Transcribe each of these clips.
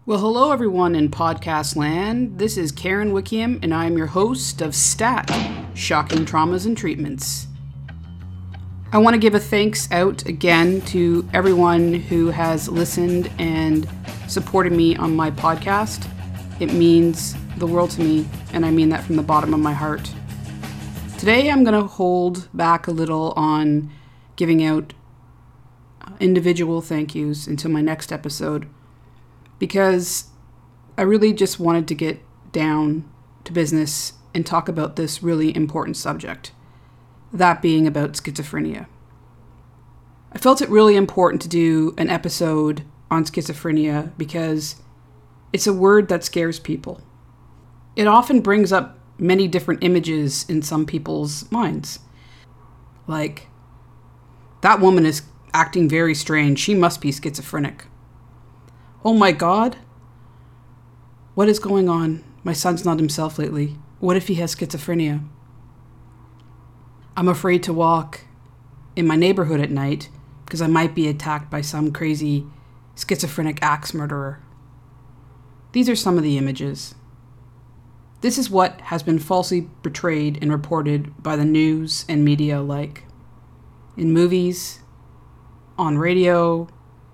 Well, hello everyone in podcast land. This is Karen Wickham, and I am your host of STAT, Shocking Traumas and Treatments. I want to give a thanks out again to everyone who has listened and supported me on my podcast. It means the world to me, and I mean that from the bottom of my heart. Today I'm going to hold back a little on giving out individual thank yous until my next episode, because I really just wanted to get down to business and talk about this really important subject, that being about schizophrenia. I felt it really important to do an episode on schizophrenia because it's a word that scares people. It often brings up many different images in some people's minds. Like, that woman is acting very strange. She must be schizophrenic. Oh my God, what is going on? My son's not himself lately. What if he has schizophrenia? I'm afraid to walk in my neighborhood at night because I might be attacked by some crazy schizophrenic axe murderer. These are some of the images. This is what has been falsely portrayed and reported by the news and media alike. In movies, on radio,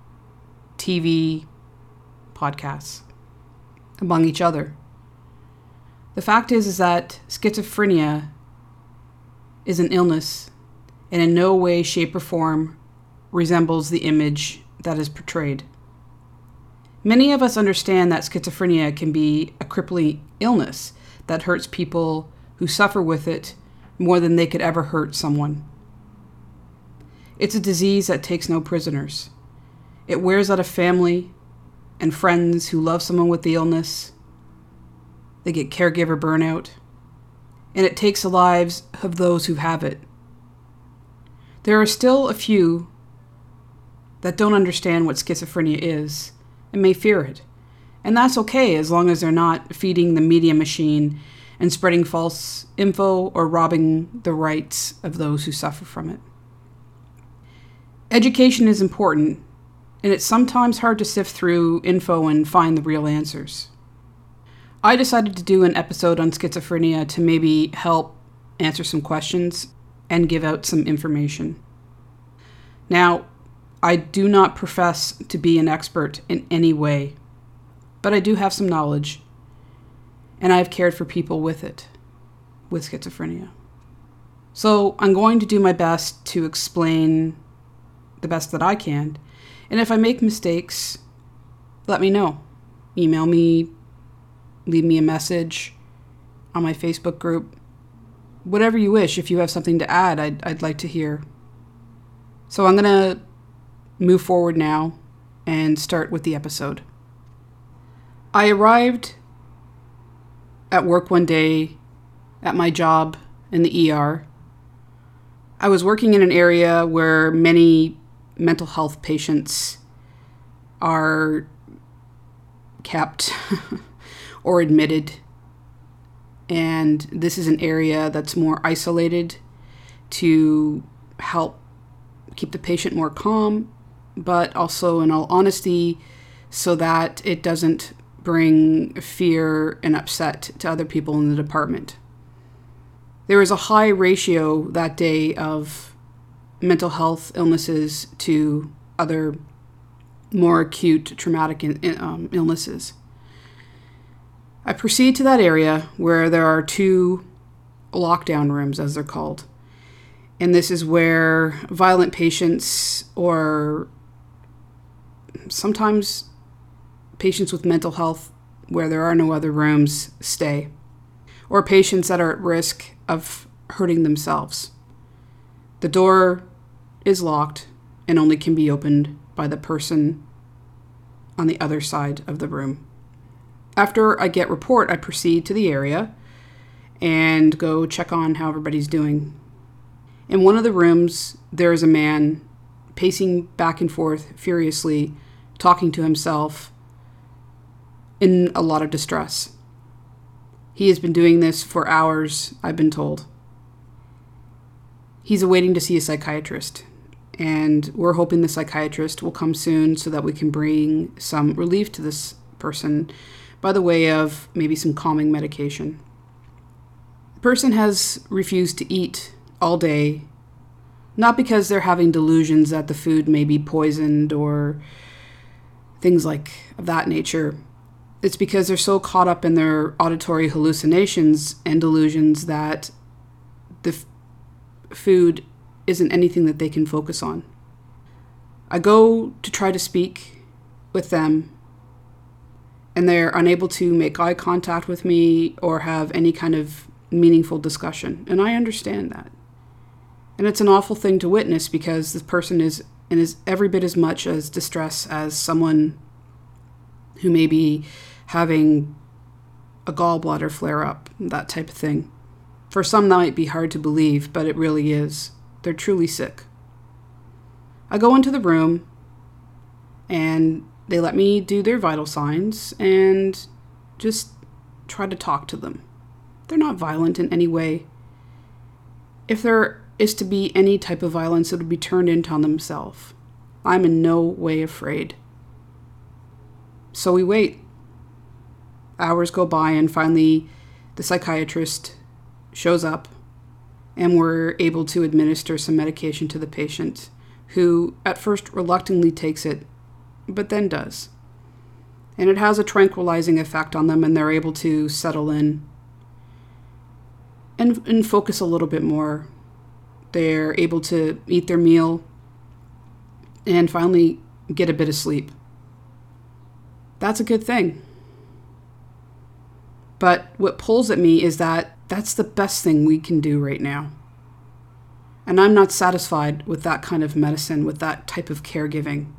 TV, podcasts, among each other. The fact is that schizophrenia is an illness and in no way, shape, or form resembles the image that is portrayed. Many of us understand that schizophrenia can be a crippling illness that hurts people who suffer with it more than they could ever hurt someone. It's a disease that takes no prisoners. It wears out a family and friends who love someone with the illness. They get caregiver burnout, and it takes the lives of those who have it. There are still a few that don't understand what schizophrenia is and may fear it, and that's okay as long as they're not feeding the media machine and spreading false info or robbing the rights of those who suffer from it. Education is important, and it's sometimes hard to sift through info and find the real answers. I decided to do an episode on schizophrenia to maybe help answer some questions and give out some information. Now, I do not profess to be an expert in any way, but I do have some knowledge, and I've cared for people with schizophrenia. So I'm going to do my best to explain the best that I can. And if I make mistakes, let me know. Email me, leave me a message on my Facebook group. Whatever you wish. If you have something to add, I'd like to hear. So I'm going to move forward now and start with the episode. I arrived at work one day at my job in the ER. I was working in an area where many mental health patients are kept or admitted, and this is an area that's more isolated to help keep the patient more calm, but also, in all honesty, so that it doesn't bring fear and upset to other people in the department. There was a high ratio that day of mental health illnesses to other more acute traumatic illnesses. I proceed to that area where there are 2 lockdown rooms, as they're called. And this is where violent patients, or sometimes patients with mental health where there are no other rooms, stay. Or patients that are at risk of hurting themselves. The door is locked and only can be opened by the person on the other side of the room. After I get report, I proceed to the area and go check on how everybody's doing. In one of the rooms, there is a man pacing back and forth furiously, talking to himself in a lot of distress. He has been doing this for hours, I've been told. He's awaiting to see a psychiatrist, and we're hoping the psychiatrist will come soon so that we can bring some relief to this person by the way of maybe some calming medication. The person has refused to eat all day, not because they're having delusions that the food may be poisoned or things like that nature. It's because they're so caught up in their auditory hallucinations and delusions that the food isn't anything that they can focus on. I go to try to speak with them, and they're unable to make eye contact with me or have any kind of meaningful discussion. And I understand that. And it's an awful thing to witness because this person is every bit as much as distress as someone who may be having a gallbladder flare up, that type of thing. For some, that might be hard to believe, but it really is. They're truly sick. I go into the room, and they let me do their vital signs and just try to talk to them. They're not violent in any way. If there is to be any type of violence, it would be turned into on themselves. I'm in no way afraid. So we wait. Hours go by, and finally the psychiatrist shows up, and we're able to administer some medication to the patient, who at first reluctantly takes it, but then does. And it has a tranquilizing effect on them, and they're able to settle in and focus a little bit more. They're able to eat their meal and finally get a bit of sleep. That's a good thing. But what pulls at me is that that's the best thing we can do right now. And I'm not satisfied with that kind of medicine, with that type of caregiving.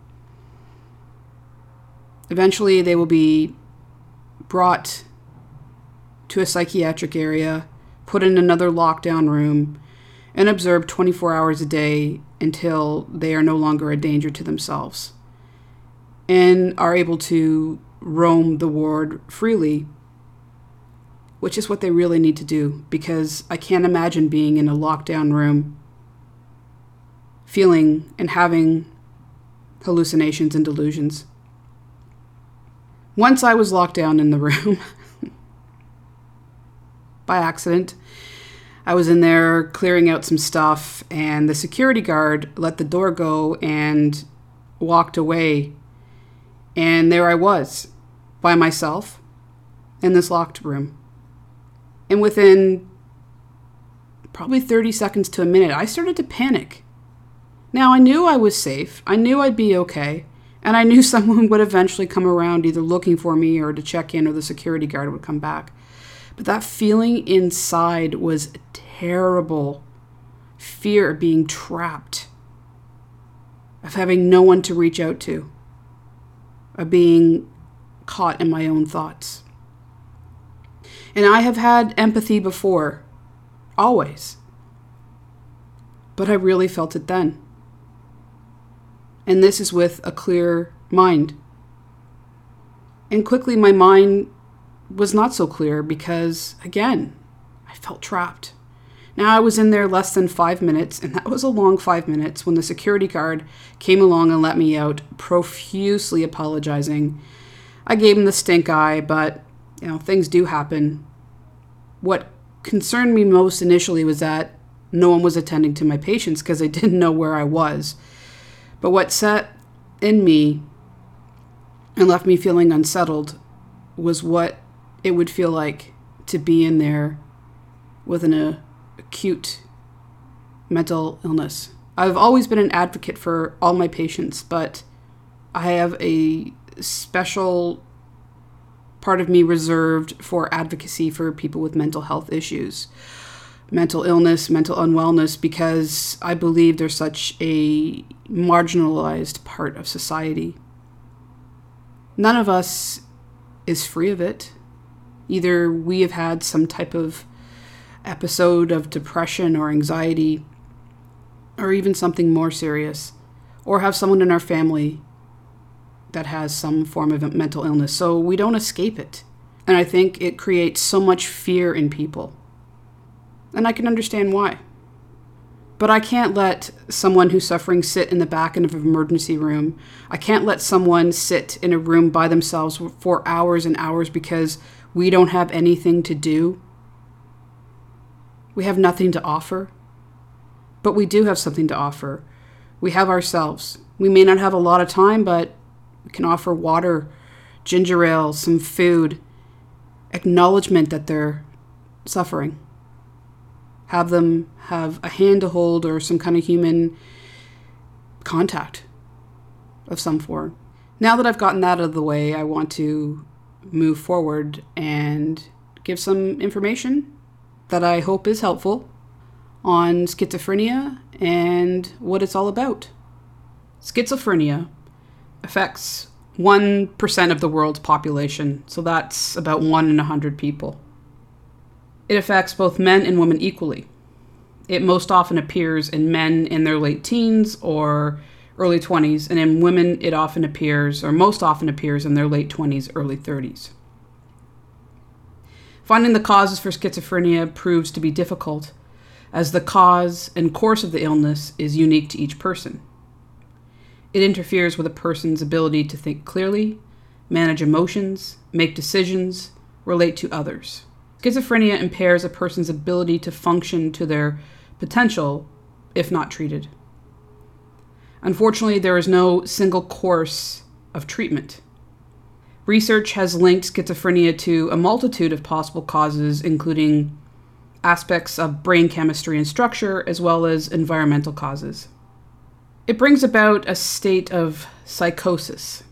Eventually, they will be brought to a psychiatric area, put in another lockdown room, and observed 24 hours a day until they are no longer a danger to themselves and are able to roam the ward freely, which is what they really need to do, because I can't imagine being in a lockdown room feeling and having hallucinations and delusions. Once I was locked down in the room by accident. I was in there clearing out some stuff, and the security guard let the door go and walked away. And there I was, by myself, in this locked room. And within probably 30 seconds to a minute, I started to panic. Now, I knew I was safe. I knew I'd be okay. And I knew someone would eventually come around either looking for me or to check in, or the security guard would come back. But that feeling inside was a terrible fear of being trapped, of having no one to reach out to, of being caught in my own thoughts. And I have had empathy before, always. But I really felt it then. And this is with a clear mind. And quickly my mind was not so clear because, again, I felt trapped. Now I was in there less than 5 minutes, and that was a long 5 minutes when the security guard came along and let me out, profusely apologizing. I gave him the stink eye, but, things do happen. What concerned me most initially was that no one was attending to my patients because they didn't know where I was. But what set in me and left me feeling unsettled was what it would feel like to be in there with an acute mental illness. I've always been an advocate for all my patients, but I have a special part of me reserved for advocacy for people with mental health issues, mental illness, mental unwellness, because I believe they're such a marginalized part of society. None of us is free of it. Either we have had some type of episode of depression or anxiety, or even something more serious, or have someone in our family that has some form of mental illness. So we don't escape it. And I think it creates so much fear in people. And I can understand why. But I can't let someone who's suffering sit in the back end of an emergency room. I can't let someone sit in a room by themselves for hours and hours because we don't have anything to do. We have nothing to offer. But we do have something to offer. We have ourselves. We may not have a lot of time, but we can offer water, ginger ale, some food, acknowledgement that they're suffering. Have them have a hand to hold or some kind of human contact of some form. Now that I've gotten that out of the way, I want to move forward and give some information that I hope is helpful on schizophrenia and what it's all about. Schizophrenia affects 1% of the world's population, so that's about 1 in 100 people. It affects both men and women equally. It most often appears in men in their late teens or early 20s, and in women it often appears, or most often appears, in their late 20s, early 30s. Finding the causes for schizophrenia proves to be difficult, as the cause and course of the illness is unique to each person. It interferes with a person's ability to think clearly, manage emotions, make decisions, relate to others. Schizophrenia impairs a person's ability to function to their potential if not treated. Unfortunately, there is no single course of treatment. Research has linked schizophrenia to a multitude of possible causes, including aspects of brain chemistry and structure, as well as environmental causes. It brings about a state of psychosis.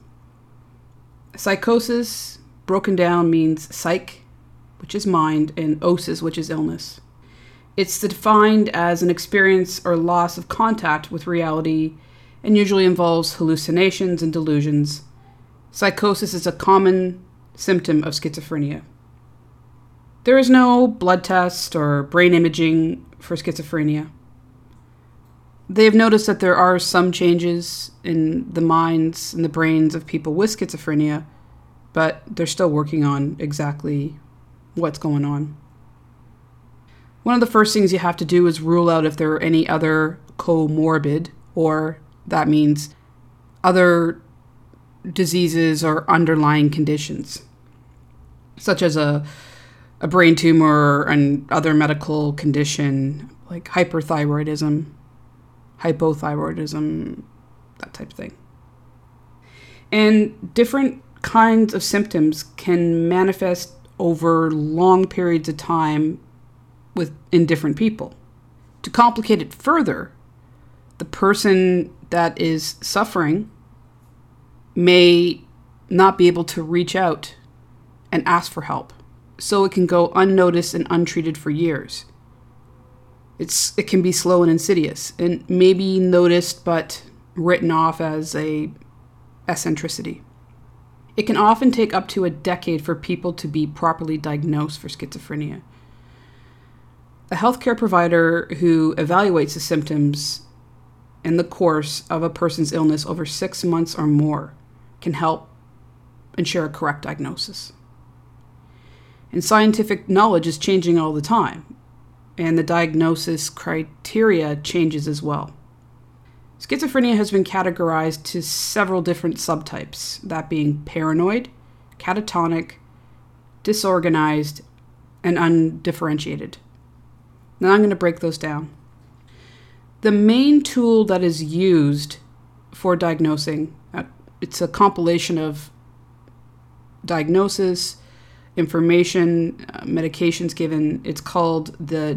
Psychosis, broken down, means psych, which is mind, and osis, which is illness. It's defined as an experience or loss of contact with reality and usually involves hallucinations and delusions. Psychosis is a common symptom of schizophrenia. There is no blood test or brain imaging for schizophrenia. They have noticed that there are some changes in the minds and the brains of people with schizophrenia, but they're still working on exactly what's going on. One of the first things you have to do is rule out if there are any other comorbid, or that means other diseases or underlying conditions, such as a brain tumor or an other medical condition like hyperthyroidism, hypothyroidism, that type of thing. And different kinds of symptoms can manifest over long periods of time in different people. To complicate it further, the person that is suffering may not be able to reach out and ask for help, so it can go unnoticed and untreated for years. It can be slow and insidious, and may be noticed but written off as a eccentricity. It can often take up to a decade for people to be properly diagnosed for schizophrenia. A healthcare provider who evaluates the symptoms and the course of a person's illness over 6 months or more can help ensure a correct diagnosis. And scientific knowledge is changing all the time, and the diagnosis criteria changes as well. Schizophrenia has been categorized to several different subtypes, that being paranoid, catatonic, disorganized, and undifferentiated. Now I'm going to break those down. The main tool that is used for diagnosing, it's a compilation of diagnosis, information, medications given. It's called the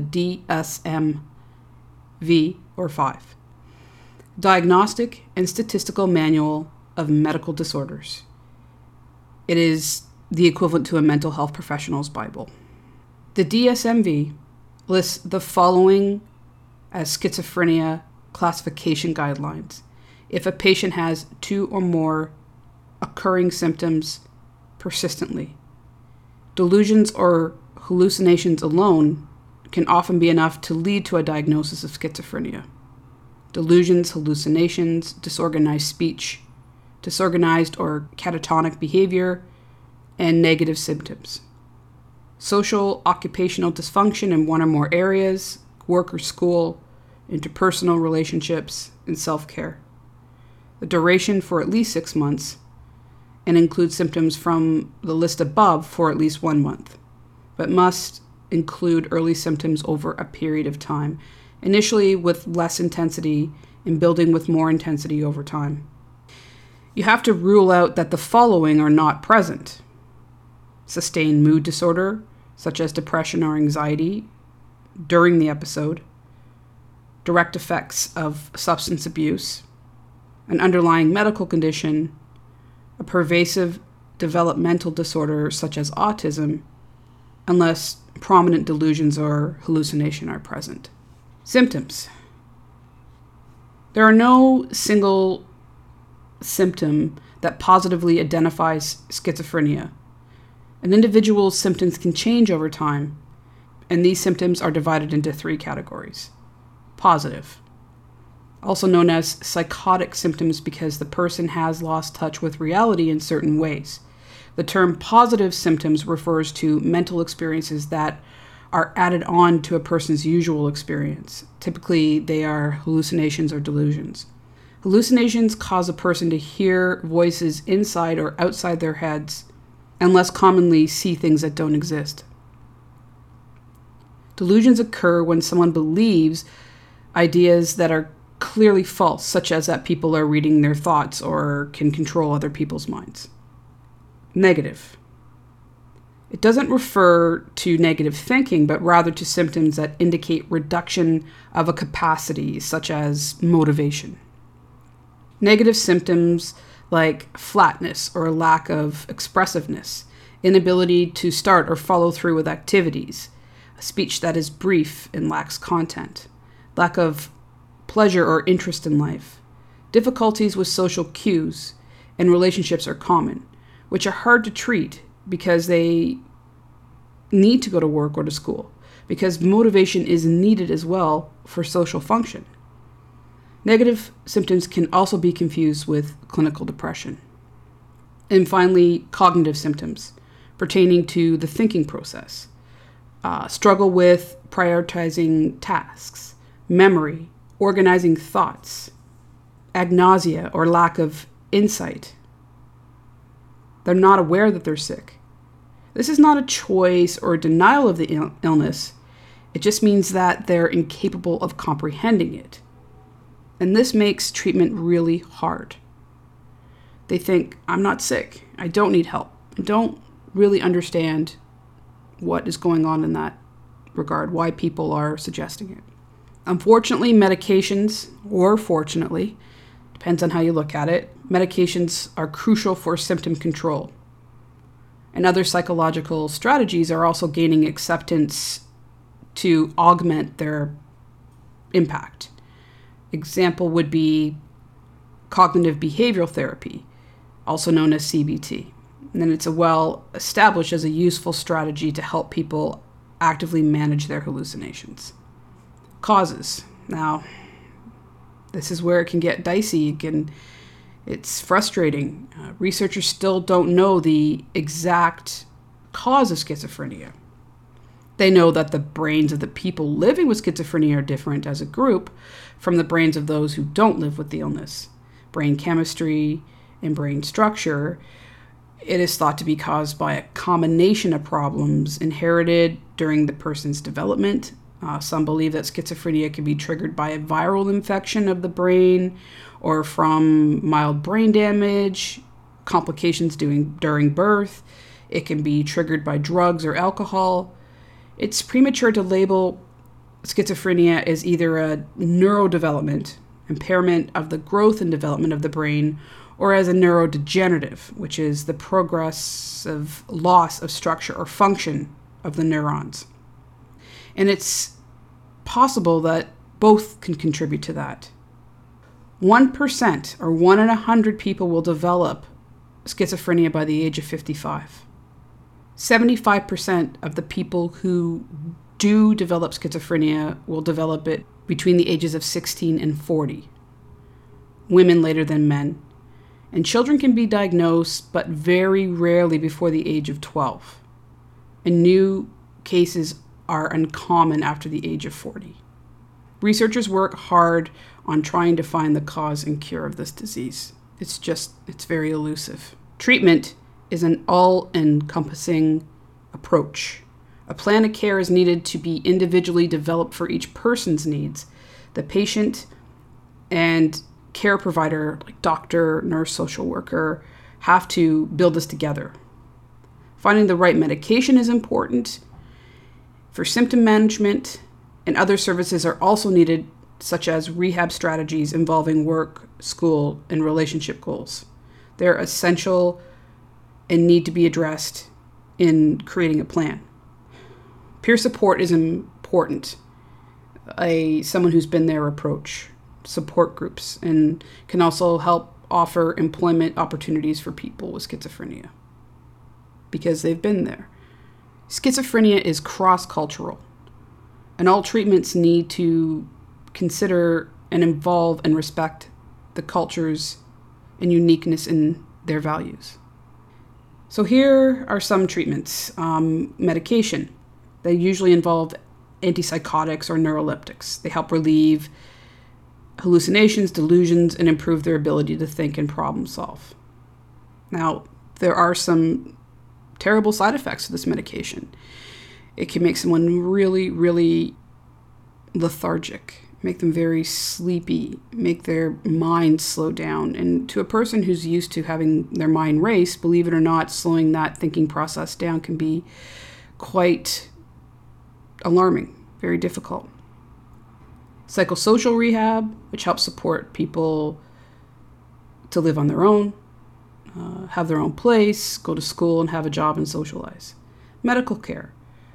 DSM-V or 5. Diagnostic and Statistical Manual of Medical Disorders. It is the equivalent to a mental health professional's Bible. The DSM-V lists the following as schizophrenia classification guidelines. If a patient has 2 or more occurring symptoms persistently. Delusions or hallucinations alone can often be enough to lead to a diagnosis of schizophrenia. Delusions, hallucinations, disorganized speech, disorganized or catatonic behavior, and negative symptoms. Social, occupational dysfunction in 1 or more areas, work or school, interpersonal relationships, and self-care. The duration for at least 6 months, and includes symptoms from the list above for at least 1 month, but must include early symptoms over a period of time, initially with less intensity and building with more intensity over time. You have to rule out that the following are not present: sustained mood disorder, such as depression or anxiety, during the episode, direct effects of substance abuse, an underlying medical condition, a pervasive developmental disorder such as autism, unless prominent delusions or hallucination are present. Symptoms. There are no single symptom that positively identifies schizophrenia. An individual's symptoms can change over time, and these symptoms are divided into 3 categories. Positive, also known as psychotic symptoms because the person has lost touch with reality in certain ways. The term positive symptoms refers to mental experiences that are added on to a person's usual experience. Typically, they are hallucinations or delusions. Hallucinations cause a person to hear voices inside or outside their heads, and less commonly see things that don't exist. Delusions occur when someone believes ideas that are clearly false, such as that people are reading their thoughts or can control other people's minds. Negative. It doesn't refer to negative thinking, but rather to symptoms that indicate reduction of a capacity, such as motivation. Negative symptoms like flatness or lack of expressiveness, inability to start or follow through with activities, a speech that is brief and lacks content, lack of pleasure or interest in life, difficulties with social cues and relationships are common, which are hard to treat because they need to go to work or to school, because motivation is needed as well for social function. Negative symptoms can also be confused with clinical depression. And finally, cognitive symptoms pertaining to the thinking process. Struggle with prioritizing tasks, memory, organizing thoughts, agnosia or lack of insight. They're not aware that they're sick. This is not a choice or a denial of the illness. It just means that they're incapable of comprehending it. And this makes treatment really hard. They think, I'm not sick. I don't need help. I don't really understand what is going on in that regard, why people are suggesting it. Unfortunately, medications, or fortunately, depends on how you look at it, medications are crucial for symptom control. And other psychological strategies are also gaining acceptance to augment their impact. Example would be cognitive behavioral therapy, also known as CBT. And it's well established as a useful strategy to help people actively manage their hallucinations. Causes. Now, this is where it can get dicey. It's frustrating. Researchers still don't know the exact cause of schizophrenia. They know that the brains of the people living with schizophrenia are different as a group from the brains of those who don't live with the illness. Brain chemistry and brain structure, it is thought to be caused by a combination of problems inherited during the person's development. Some believe that schizophrenia can be triggered by a viral infection of the brain or from mild brain damage, complications during birth. It can be triggered by drugs or alcohol. It's premature to label schizophrenia as either a neurodevelopment, impairment of the growth and development of the brain, or as a neurodegenerative, which is the progressive loss of structure or function of the neurons. And it's possible that both can contribute to that. 1% or 1 in 100 people will develop schizophrenia by the age of 55. 75% of the people who do develop schizophrenia will develop it between the ages of 16 and 40. Women later than men. And children can be diagnosed, but very rarely before the age of 12. And new cases are uncommon after the age of 40. Researchers work hard on trying to find the cause and cure of this disease. It's very elusive. Treatment is an all-encompassing approach. A plan of care is needed to be individually developed for each person's needs. The patient and care provider, like doctor, nurse, social worker, have to build this together. Finding the right medication is important for symptom management, and other services are also needed, such as rehab strategies involving work, school, and relationship goals. They're essential and need to be addressed in creating a plan. Peer support is important. Someone who's been there approach, support groups, and can also help offer employment opportunities for people with schizophrenia because they've been there. Schizophrenia is cross-cultural, and all treatments need to consider and involve and respect the cultures and uniqueness in their values. So here are some treatments. Medication. They usually involve antipsychotics or neuroleptics. They help relieve hallucinations, delusions, and improve their ability to think and problem solve. Now, there are some terrible side effects of this medication. It can make someone really, really lethargic, make them very sleepy, make their mind slow down. And to a person who's used to having their mind race, believe it or not, slowing that thinking process down can be quite alarming, very difficult. Psychosocial rehab, which helps support people to live on their own, have their own place, go to school and have a job and socialize. Medical care.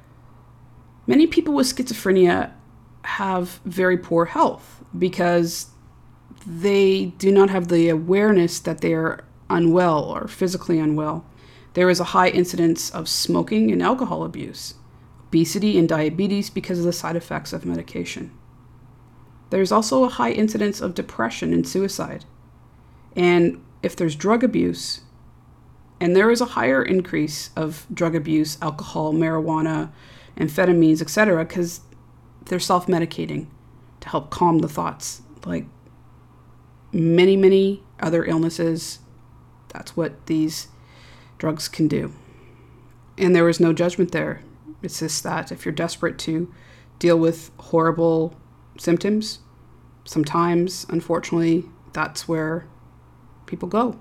Many people with schizophrenia have very poor health because they do not have the awareness that they are unwell or physically unwell. There is a high incidence of smoking and alcohol abuse, obesity and diabetes because of the side effects of medication. There's also a high incidence of depression and suicide. And if there's drug abuse, and there is a higher increase of drug abuse, alcohol, marijuana, amphetamines, etc., because they're self-medicating to help calm the thoughts. Like many, many other illnesses, that's what these drugs can do. And there is no judgment there. It's just that if you're desperate to deal with horrible symptoms, sometimes, unfortunately, that's where people go.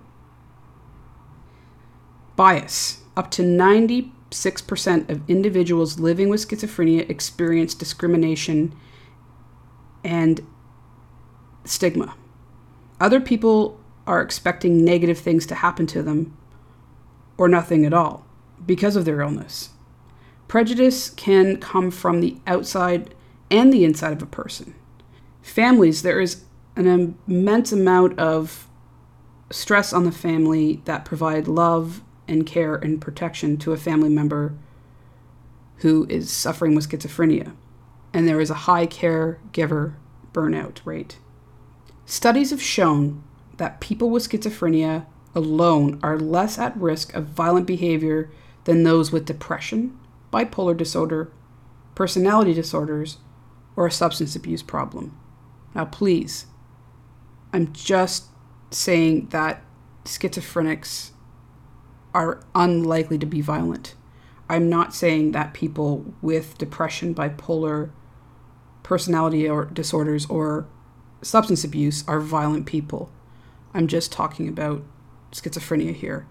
Bias. Up to 96% of individuals living with schizophrenia experience discrimination and stigma. Other people are expecting negative things to happen to them or nothing at all because of their illness. Prejudice can come from the outside and the inside of a person. Families, there is an immense amount of stress on the family that provide love and care and protection to a family member who is suffering with schizophrenia. And there is a high caregiver burnout rate. Studies have shown that people with schizophrenia alone are less at risk of violent behavior than those with depression, bipolar disorder, personality disorders, or a substance abuse problem. Now, please, I'm just saying that schizophrenics are unlikely to be violent. I'm not saying that people with depression, bipolar, personality or disorders, or substance abuse are violent people. I'm just talking about schizophrenia here.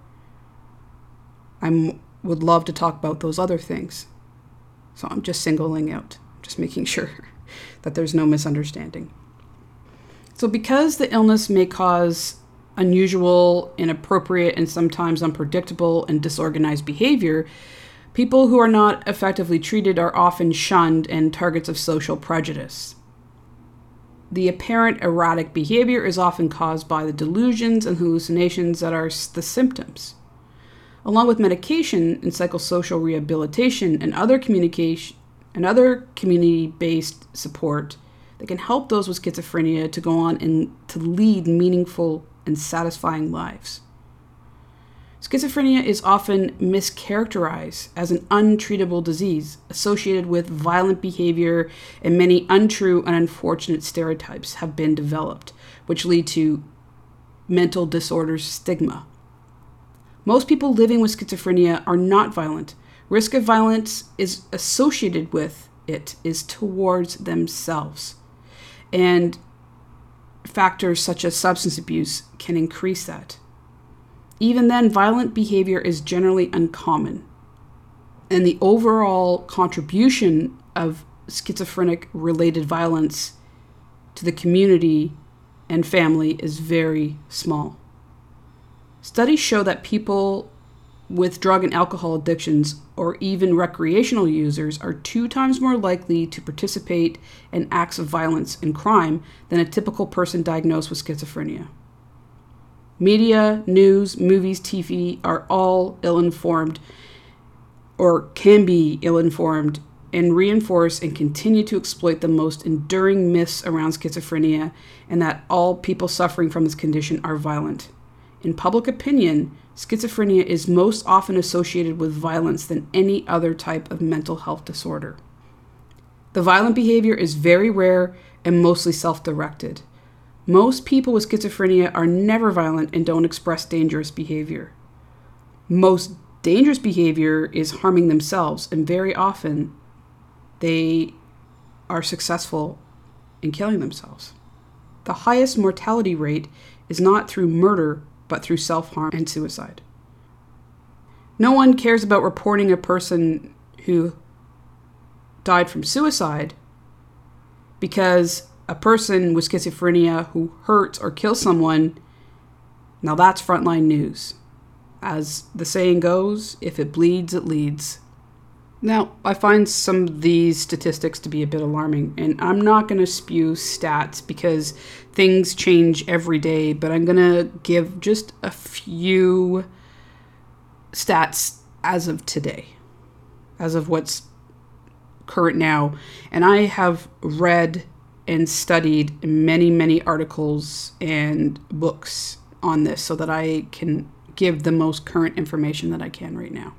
I would love to talk about those other things. So I'm just singling out, just making sure that there's no misunderstanding. So because the illness may cause unusual, inappropriate, and sometimes unpredictable and disorganized behavior, people who are not effectively treated are often shunned and targets of social prejudice. The apparent erratic behavior is often caused by the delusions and hallucinations that are the symptoms. Along with medication and psychosocial rehabilitation and other community-based support that can help those with schizophrenia to go on and to lead meaningful and satisfying lives. Schizophrenia is often mischaracterized as an untreatable disease associated with violent behavior, and many untrue and unfortunate stereotypes have been developed, which lead to mental disorders stigma. Most people living with schizophrenia are not violent. Risk of violence is associated with it is towards themselves. And factors such as substance abuse can increase that. Even then, violent behavior is generally uncommon. And the overall contribution of schizophrenic-related violence to the community and family is very small. Studies show that people with drug and alcohol addictions or even recreational users are 2 times more likely to participate in acts of violence and crime than a typical person diagnosed with schizophrenia. Media, news, movies, TV are all ill-informed or can be ill-informed and reinforce and continue to exploit the most enduring myths around schizophrenia, and that all people suffering from this condition are violent. In public opinion, schizophrenia is most often associated with violence than any other type of mental health disorder. The violent behavior is very rare and mostly self-directed. Most people with schizophrenia are never violent and don't express dangerous behavior. Most dangerous behavior is harming themselves, and very often they are successful in killing themselves. The highest mortality rate is not through murder, but through self-harm and suicide. No one cares about reporting a person who died from suicide, because a person with schizophrenia who hurts or kills someone, now that's frontline news. As the saying goes, if it bleeds, it leads. Now, I find some of these statistics to be a bit alarming, and I'm not going to spew stats because things change every day, but I'm going to give just a few stats as of today, as of what's current now. And I have read and studied many, many articles and books on this so that I can give the most current information that I can right now.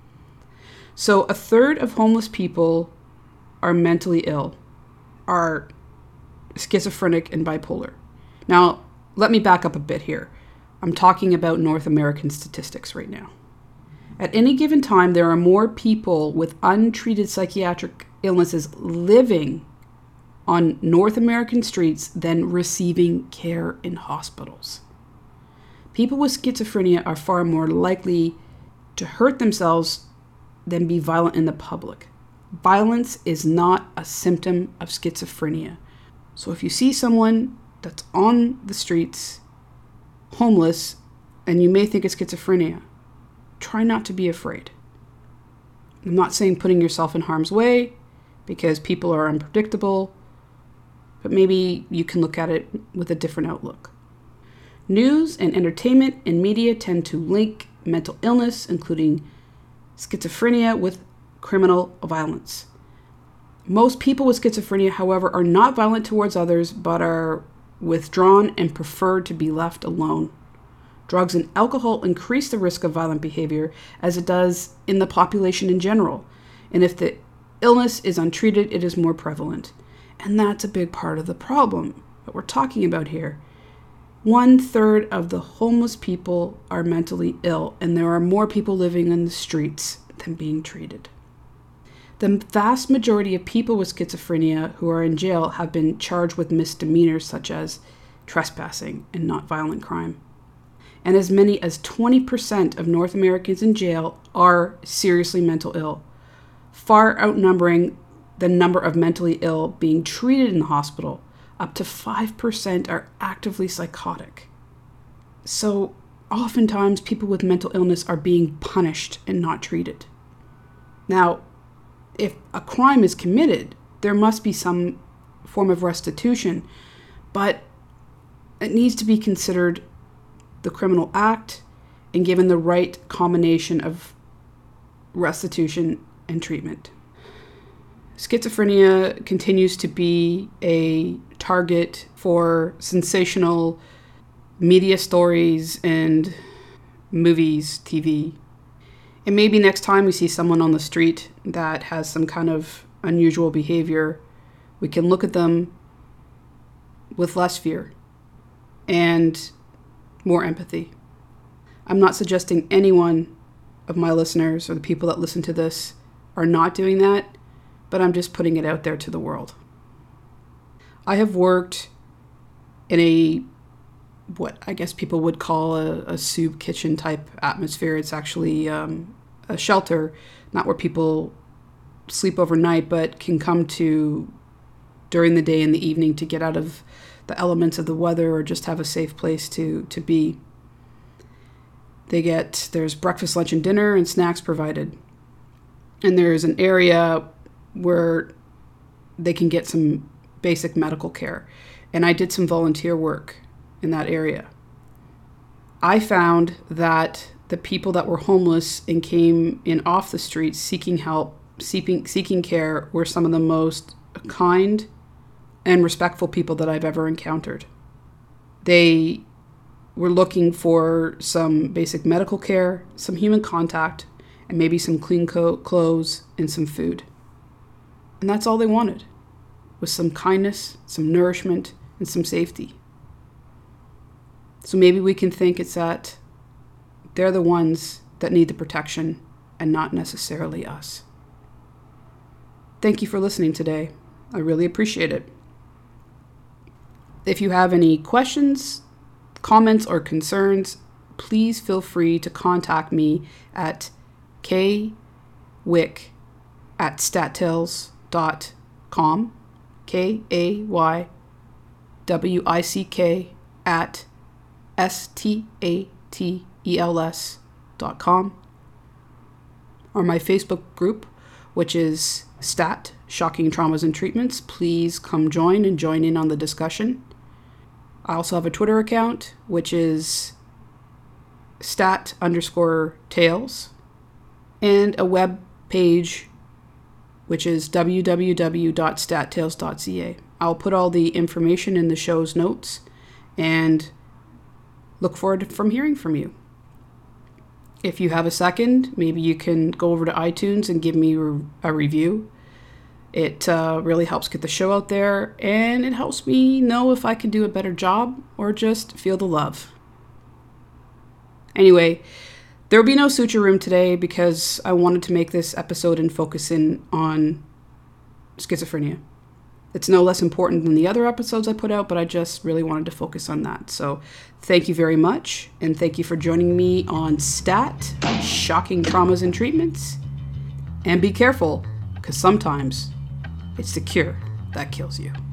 So 1/3 of homeless people are mentally ill, are schizophrenic and bipolar. Now, let me back up a bit here. I'm talking about North American statistics right now. At any given time, there are more people with untreated psychiatric illnesses living on North American streets than receiving care in hospitals. People with schizophrenia are far more likely to hurt themselves than be violent in the public. Violence is not a symptom of schizophrenia. So if you see someone that's on the streets, homeless, and you may think it's schizophrenia, try not to be afraid. I'm not saying putting yourself in harm's way, because people are unpredictable, but maybe you can look at it with a different outlook. News and entertainment and media tend to link mental illness, including schizophrenia, with criminal violence. Most people with schizophrenia, however, are not violent towards others, but are withdrawn and prefer to be left alone. Drugs and alcohol increase the risk of violent behavior, as it does in the population in general. And if the illness is untreated, it is more prevalent. And that's a big part of the problem that we're talking about here. 1/3 of the homeless people are mentally ill, and there are more people living in the streets than being treated. The vast majority of people with schizophrenia who are in jail have been charged with misdemeanors such as trespassing and not violent crime. And as many as 20% of North Americans in jail are seriously mental ill, far outnumbering the number of mentally ill being treated in the hospital. Up to 5% are actively psychotic. So oftentimes people with mental illness are being punished and not treated. Now, if a crime is committed, there must be some form of restitution, but it needs to be considered the criminal act and given the right combination of restitution and treatment. Schizophrenia continues to be a target for sensational media stories and movies, TV. And maybe next time we see someone on the street that has some kind of unusual behavior, we can look at them with less fear and more empathy. I'm not suggesting anyone of my listeners or the people that listen to this are not doing that, but I'm just putting it out there to the world. I have worked in a, what I guess people would call a soup kitchen type atmosphere. It's actually a shelter, not where people sleep overnight, but can come to during the day and the evening to get out of the elements of the weather or just have a safe place to be. There's breakfast, lunch, and dinner and snacks provided. And there's an area where they can get some basic medical care. And I did some volunteer work in that area. I found that the people that were homeless and came in off the streets seeking help, seeking care, were some of the most kind and respectful people that I've ever encountered. They were looking for some basic medical care, some human contact, and maybe some clean clothes and some food. And that's all they wanted, was some kindness, some nourishment, and some safety. So maybe we can think it's that they're the ones that need the protection and not necessarily us. Thank you for listening today. I really appreciate it. If you have any questions, comments, or concerns, please feel free to contact me at kaywick@stattales.com, KAYWICK@STATELS.com, or my Facebook group, which is STAT, Shocking Traumas and Treatments. Please come join in on the discussion. I also have a Twitter account, which is stat_tales, and a web page, which is www.stattales.ca. I'll put all the information in the show's notes and look forward to hearing from you. If you have a second, maybe you can go over to iTunes and give me a review. It really helps get the show out there, and it helps me know if I can do a better job or just feel the love. Anyway, there will be no suture room today because I wanted to make this episode and focus in on schizophrenia. It's no less important than the other episodes I put out, but I just really wanted to focus on that. So thank you very much, and thank you for joining me on STAT, Shocking Traumas and Treatments. And be careful, because sometimes it's the cure that kills you.